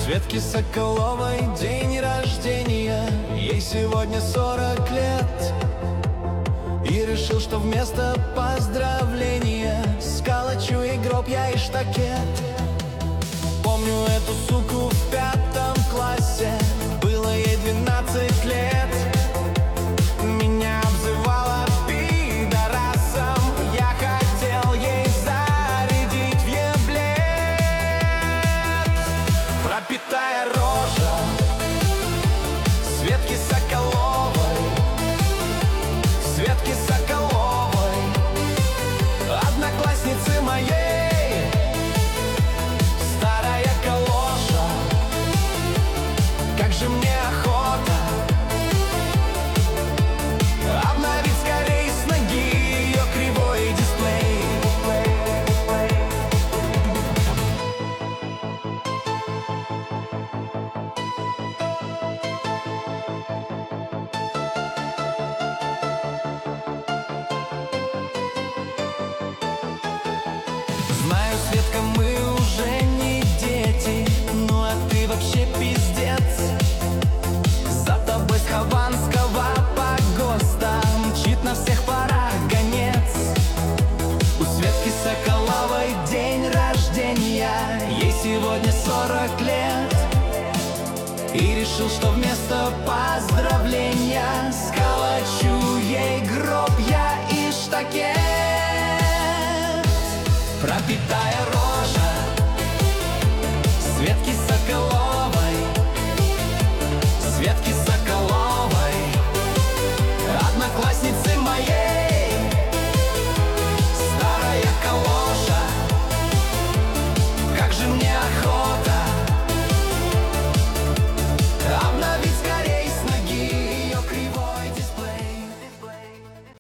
Светке Соколовой день рождения, ей сегодня 40 лет. И решил, что вместо поздравления сколочу ей гроб я и штакет. Помню эту суку в 5 классе, было ей 12 лет. Меня обзывала пидорасом, я хотел ей зарядить в еблет. Пропитая рожа Светки Соколовой, Светки Соколовой, одноклассницы моей. Старая калоша, как же мне охота обновить скорей с ноги ее кривой дисплей. Знаю, Светка, мы уже не дети, ну а ты вообще пиздец. За тобой с Хованского погоста мчит на всех парах гонец. У Светки Соколовой день рождения, ей сегодня 40 лет. И решил, что вместо поздравления сколочу ей гроб я и штакет. Пропитая рожа